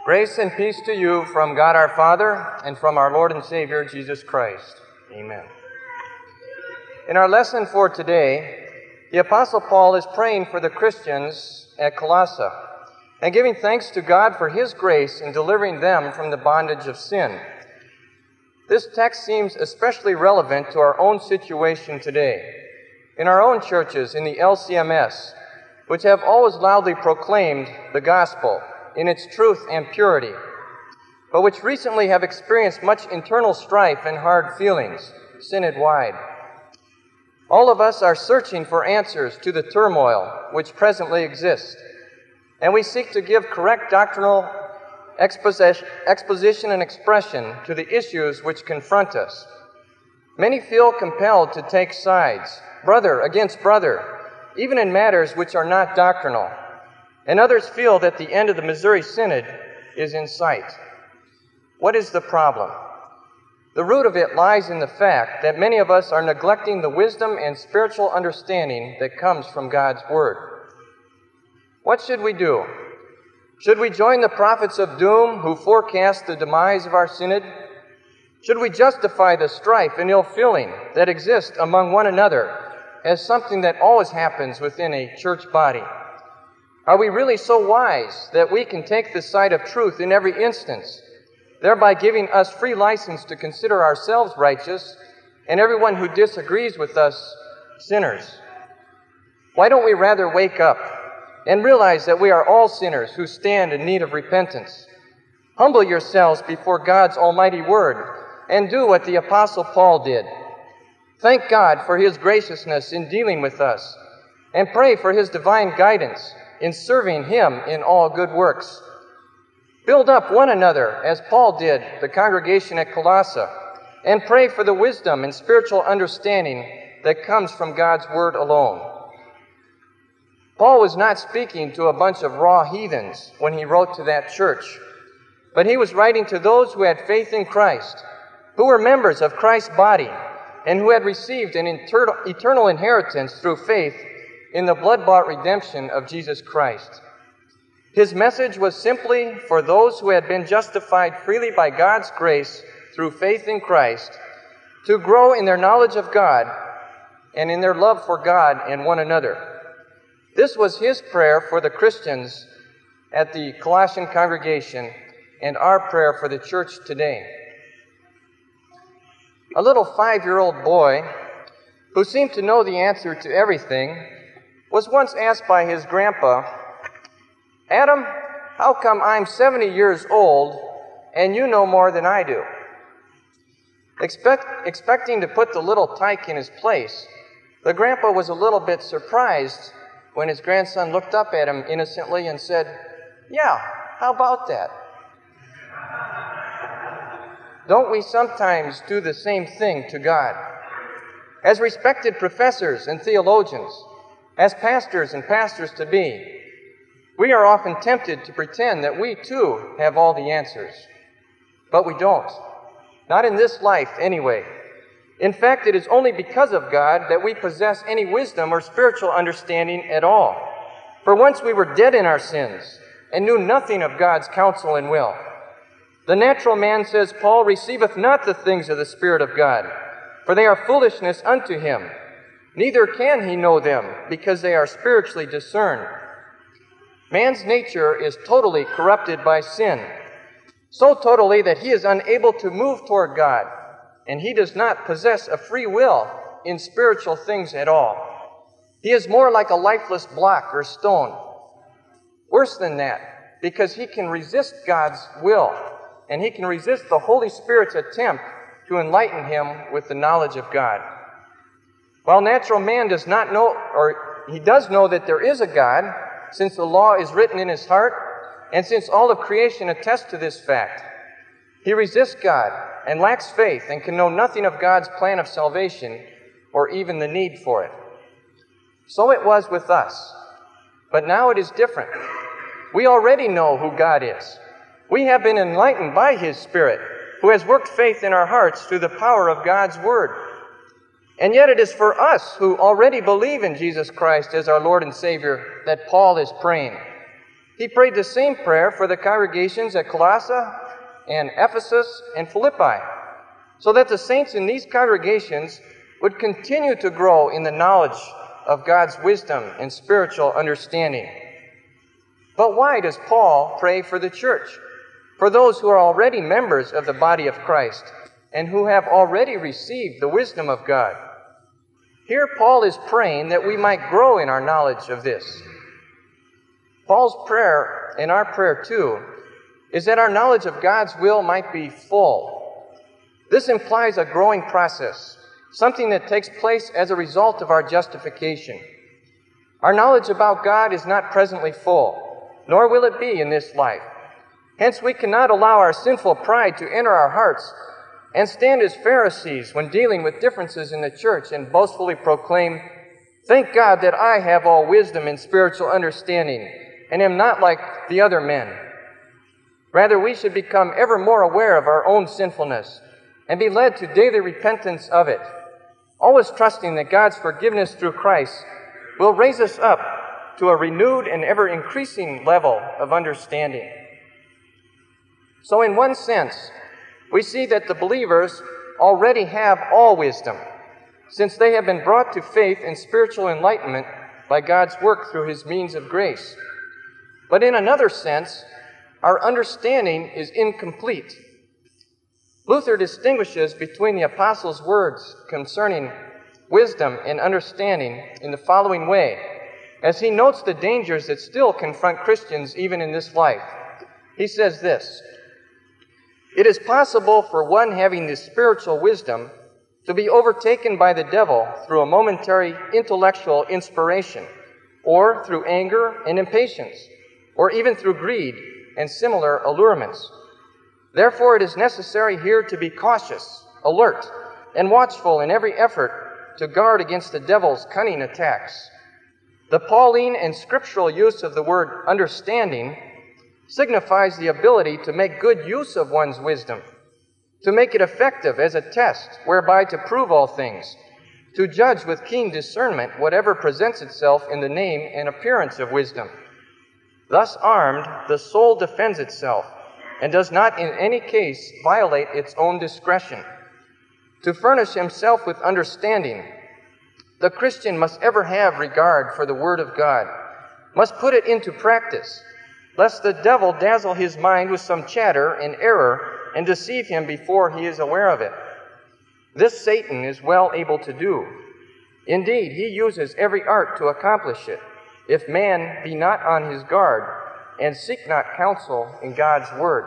Grace and peace to you from God our Father and from our Lord and Savior, Jesus Christ. Amen. In our lesson for today, the Apostle Paul is praying for the Christians at Colossae and giving thanks to God for His grace in delivering them from the bondage of sin. This text seems especially relevant to our own situation today. In our own churches, in the LCMS, which have always loudly proclaimed the gospel in its truth and purity, but which recently have experienced much internal strife and hard feelings, synod-wide. All of us are searching for answers to the turmoil which presently exists, and we seek to give correct doctrinal exposition and expression to the issues which confront us. Many feel compelled to take sides, brother against brother, even in matters which are not doctrinal, and others feel that the end of the Missouri Synod is in sight. What is the problem? The root of it lies in the fact that many of us are neglecting the wisdom and spiritual understanding that comes from God's Word. What should we do? Should we join the prophets of doom who forecast the demise of our synod? Should we justify the strife and ill feeling that exists among one another as something that always happens within a church body? Are we really so wise that we can take the side of truth in every instance, thereby giving us free license to consider ourselves righteous and everyone who disagrees with us sinners? Why don't we rather wake up and realize that we are all sinners who stand in need of repentance? Humble yourselves before God's almighty word and do what the Apostle Paul did. Thank God for His graciousness in dealing with us, and pray for His divine guidance in serving Him in all good works. Build up one another, as Paul did the congregation at Colossae, and pray for the wisdom and spiritual understanding that comes from God's Word alone. Paul was not speaking to a bunch of raw heathens when he wrote to that church, but he was writing to those who had faith in Christ, who were members of Christ's body, and who had received an eternal inheritance through faith in the blood-bought redemption of Jesus Christ. His message was simply for those who had been justified freely by God's grace through faith in Christ to grow in their knowledge of God and in their love for God and one another. This was his prayer for the Christians at the Colossian congregation and our prayer for the church today. A little 5-year-old boy who seemed to know the answer to everything was once asked by his grandpa, "Adam, how come I'm 70 years old and you know more than I do?" Expecting to put the little tyke in his place, the grandpa was a little bit surprised when his grandson looked up at him innocently and said, "Yeah, how about that?" Don't we sometimes do the same thing to God? As respected professors and theologians, as pastors and pastors-to-be, we are often tempted to pretend that we too have all the answers. But we don't. Not in this life, anyway. In fact, it is only because of God that we possess any wisdom or spiritual understanding at all. For once we were dead in our sins and knew nothing of God's counsel and will. The natural man, says Paul, receiveth not the things of the Spirit of God, for they are foolishness unto him. Neither can he know them, because they are spiritually discerned. Man's nature is totally corrupted by sin, so totally that he is unable to move toward God, and he does not possess a free will in spiritual things at all. He is more like a lifeless block or stone. Worse than that, because he can resist God's will, and he can resist the Holy Spirit's attempt to enlighten him with the knowledge of God. While natural man does not know, or he does know that there is a God, since the law is written in his heart, and since all of creation attests to this fact, he resists God and lacks faith and can know nothing of God's plan of salvation or even the need for it. So it was with us. But now it is different. We already know who God is. We have been enlightened by His Spirit, who has worked faith in our hearts through the power of God's Word. And yet it is for us who already believe in Jesus Christ as our Lord and Savior that Paul is praying. He prayed the same prayer for the congregations at Colossae and Ephesus and Philippi, so that the saints in these congregations would continue to grow in the knowledge of God's wisdom and spiritual understanding. But why does Paul pray for the church, for those who are already members of the body of Christ and who have already received the wisdom of God? Here Paul is praying that we might grow in our knowledge of this. Paul's prayer, and our prayer too, is that our knowledge of God's will might be full. This implies a growing process, something that takes place as a result of our justification. Our knowledge about God is not presently full, nor will it be in this life. Hence, we cannot allow our sinful pride to enter our hearts and stand as Pharisees when dealing with differences in the church and boastfully proclaim, "Thank God that I have all wisdom and spiritual understanding and am not like the other men." Rather, we should become ever more aware of our own sinfulness and be led to daily repentance of it, always trusting that God's forgiveness through Christ will raise us up to a renewed and ever-increasing level of understanding. So in one sense, we see that the believers already have all wisdom, since they have been brought to faith and spiritual enlightenment by God's work through His means of grace. But in another sense, our understanding is incomplete. Luther distinguishes between the apostles' words concerning wisdom and understanding in the following way, as he notes the dangers that still confront Christians even in this life. He says this: "It is possible for one having this spiritual wisdom to be overtaken by the devil through a momentary intellectual inspiration, or through anger and impatience, or even through greed and similar allurements. Therefore, it is necessary here to be cautious, alert, and watchful in every effort to guard against the devil's cunning attacks." The Pauline and scriptural use of the word understanding signifies the ability to make good use of one's wisdom, to make it effective as a test whereby to prove all things, to judge with keen discernment whatever presents itself in the name and appearance of wisdom. Thus armed, the soul defends itself and does not in any case violate its own discretion. To furnish himself with understanding, the Christian must ever have regard for the Word of God, must put it into practice, lest the devil dazzle his mind with some chatter and error and deceive him before he is aware of it. This Satan is well able to do. Indeed, he uses every art to accomplish it, if man be not on his guard and seek not counsel in God's Word.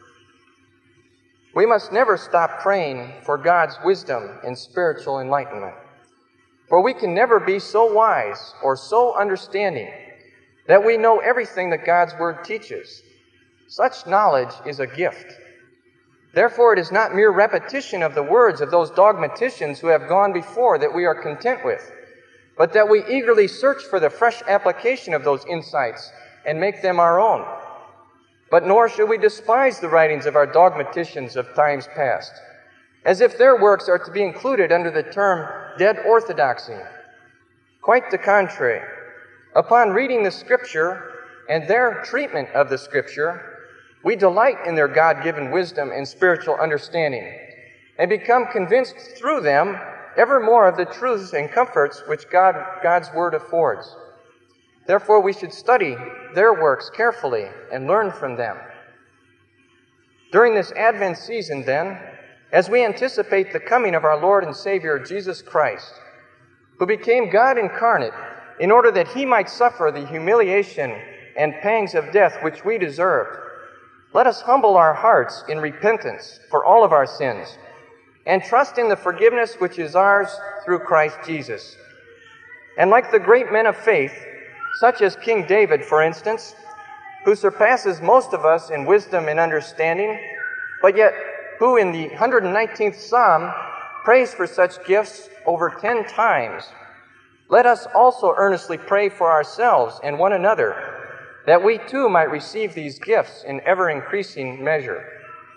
We must never stop praying for God's wisdom and spiritual enlightenment, for we can never be so wise or so understanding that we know everything that God's Word teaches. Such knowledge is a gift. Therefore, it is not mere repetition of the words of those dogmaticians who have gone before that we are content with, but that we eagerly search for the fresh application of those insights and make them our own. But nor should we despise the writings of our dogmaticians of times past, as if their works are to be included under the term dead orthodoxy. Quite the contrary. Upon reading the Scripture and their treatment of the Scripture, we delight in their God-given wisdom and spiritual understanding, and become convinced through them ever more of the truths and comforts which God's Word affords. Therefore, we should study their works carefully and learn from them. During this Advent season, then, as we anticipate the coming of our Lord and Savior, Jesus Christ, who became God incarnate in order that He might suffer the humiliation and pangs of death which we deserved, let us humble our hearts in repentance for all of our sins and trust in the forgiveness which is ours through Christ Jesus. And like the great men of faith, such as King David, for instance, who surpasses most of us in wisdom and understanding, but yet who in the 119th Psalm prays for such gifts over 10 times, let us also earnestly pray for ourselves and one another, that we too might receive these gifts in ever-increasing measure.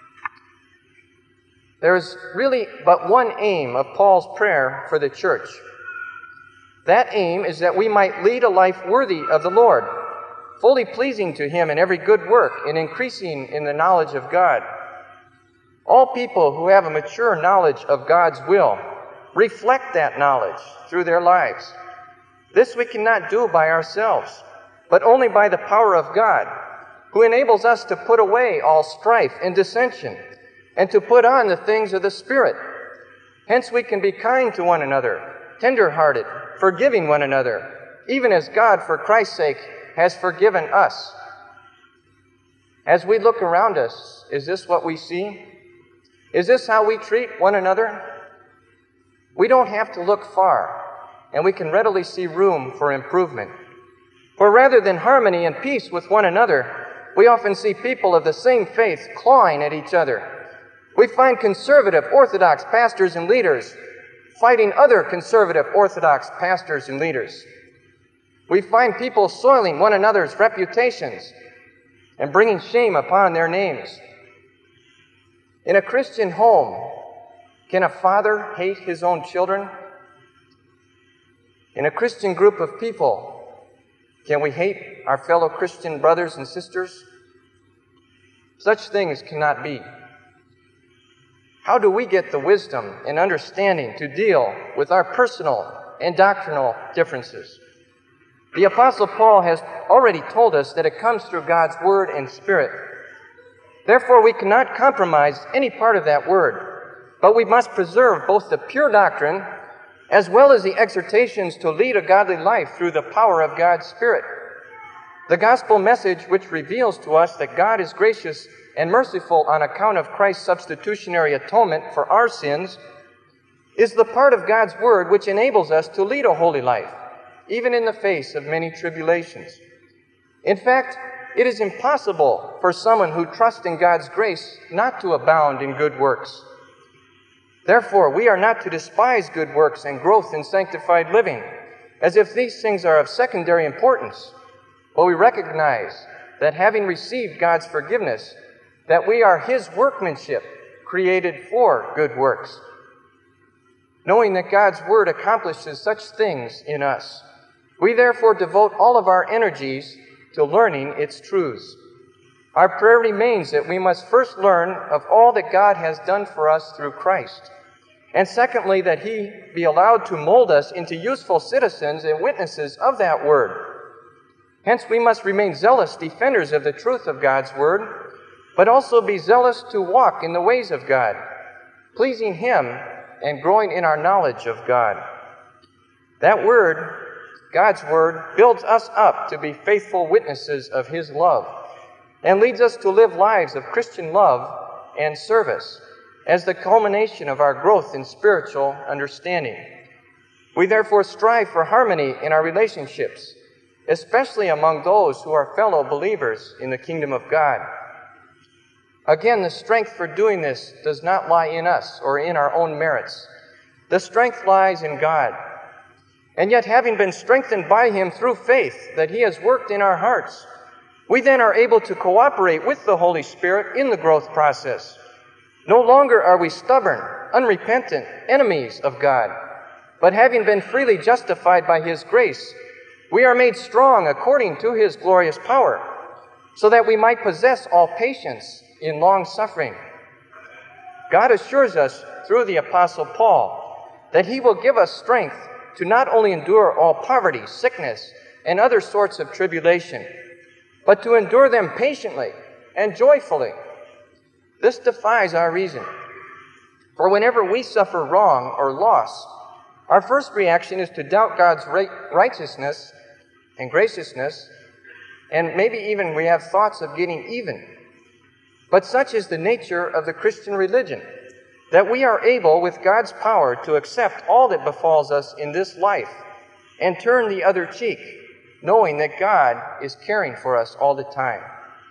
There is really but one aim of Paul's prayer for the church. That aim is that we might lead a life worthy of the Lord, fully pleasing to Him in every good work and increasing in the knowledge of God. All people who have a mature knowledge of God's will reflect that knowledge through their lives. This we cannot do by ourselves, but only by the power of God, who enables us to put away all strife and dissension, and to put on the things of the Spirit. Hence we can be kind to one another, tender-hearted, forgiving one another, even as God, for Christ's sake, has forgiven us. As we look around us, is this what we see? Is this how we treat one another? We don't have to look far, and we can readily see room for improvement. For rather than harmony and peace with one another, we often see people of the same faith clawing at each other. We find conservative Orthodox pastors and leaders fighting other conservative Orthodox pastors and leaders. We find people soiling one another's reputations and bringing shame upon their names. In a Christian home, can a father hate his own children? In a Christian group of people, can we hate our fellow Christian brothers and sisters? Such things cannot be. How do we get the wisdom and understanding to deal with our personal and doctrinal differences? The Apostle Paul has already told us that it comes through God's Word and Spirit. Therefore, we cannot compromise any part of that Word, but we must preserve both the pure doctrine as well as the exhortations to lead a godly life through the power of God's Spirit. The gospel message, which reveals to us that God is gracious and merciful on account of Christ's substitutionary atonement for our sins, is the part of God's Word which enables us to lead a holy life, even in the face of many tribulations. In fact, it is impossible for someone who trusts in God's grace not to abound in good works. Therefore, we are not to despise good works and growth in sanctified living, as if these things are of secondary importance, but we recognize that having received God's forgiveness, that we are His workmanship, created for good works. Knowing that God's Word accomplishes such things in us, we therefore devote all of our energies to learning its truths. Our prayer remains that we must first learn of all that God has done for us through Christ, and secondly, that He be allowed to mold us into useful citizens and witnesses of that Word. Hence, we must remain zealous defenders of the truth of God's Word, but also be zealous to walk in the ways of God, pleasing Him and growing in our knowledge of God. That Word, God's Word, builds us up to be faithful witnesses of His love and leads us to live lives of Christian love and service as the culmination of our growth in spiritual understanding. We therefore strive for harmony in our relationships, especially among those who are fellow believers in the kingdom of God. Again, the strength for doing this does not lie in us or in our own merits. The strength lies in God. And yet, having been strengthened by Him through faith that He has worked in our hearts, we then are able to cooperate with the Holy Spirit in the growth process. No longer are we stubborn, unrepentant enemies of God, but having been freely justified by His grace, we are made strong according to His glorious power, so that we might possess all patience in long suffering. God assures us through the Apostle Paul that He will give us strength to not only endure all poverty, sickness, and other sorts of tribulation, but to endure them patiently and joyfully. This defies our reason. For whenever we suffer wrong or loss, our first reaction is to doubt God's righteousness and graciousness, and maybe even we have thoughts of getting even. But such is the nature of the Christian religion, that we are able, with God's power, to accept all that befalls us in this life and turn the other cheek, knowing that God is caring for us all the time.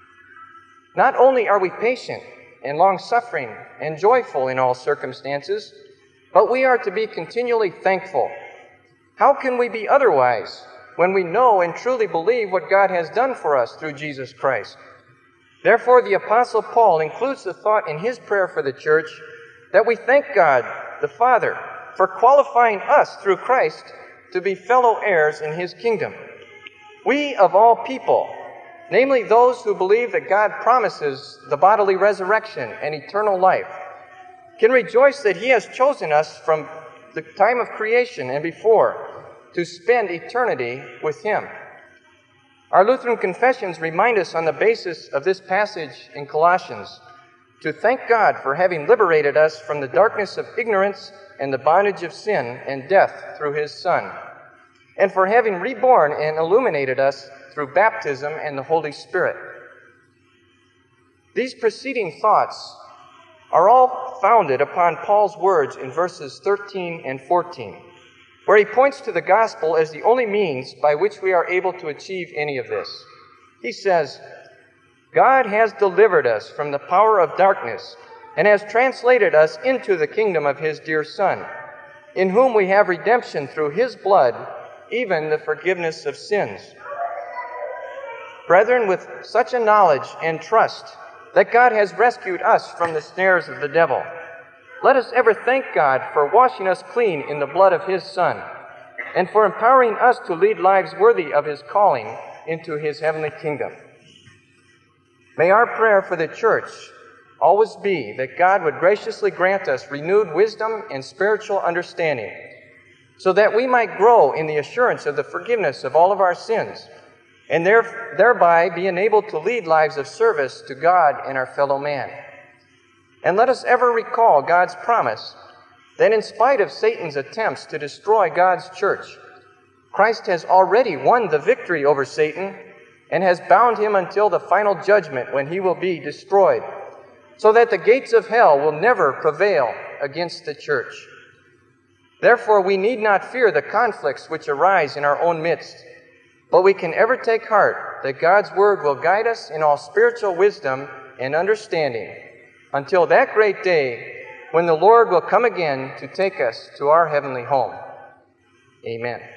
Not only are we patient and long-suffering and joyful in all circumstances, but we are to be continually thankful. How can we be otherwise when we know and truly believe what God has done for us through Jesus Christ? Therefore, the Apostle Paul includes the thought in his prayer for the church that we thank God, the Father, for qualifying us through Christ to be fellow heirs in His kingdom. We, of all people, namely those who believe that God promises the bodily resurrection and eternal life, can rejoice that He has chosen us from the time of creation and before to spend eternity with Him. Our Lutheran confessions remind us on the basis of this passage in Colossians to thank God for having liberated us from the darkness of ignorance and the bondage of sin and death through His Son, and for having reborn and illuminated us through baptism and the Holy Spirit. These preceding thoughts are all founded upon Paul's words in verses 13 and 14, where he points to the gospel as the only means by which we are able to achieve any of this. He says, God has delivered us from the power of darkness and has translated us into the kingdom of His dear Son, in whom we have redemption through His blood, even the forgiveness of sins. Brethren, with such a knowledge and trust that God has rescued us from the snares of the devil, let us ever thank God for washing us clean in the blood of His Son, and for empowering us to lead lives worthy of His calling into His heavenly kingdom. May our prayer for the church always be that God would graciously grant us renewed wisdom and spiritual understanding, so that we might grow in the assurance of the forgiveness of all of our sins, and thereby be enabled to lead lives of service to God and our fellow man. And let us ever recall God's promise that in spite of Satan's attempts to destroy God's church, Christ has already won the victory over Satan and has bound him until the final judgment when he will be destroyed, so that the gates of hell will never prevail against the church. Therefore, we need not fear the conflicts which arise in our own midst, but we can ever take heart that God's Word will guide us in all spiritual wisdom and understanding until that great day when the Lord will come again to take us to our heavenly home. Amen.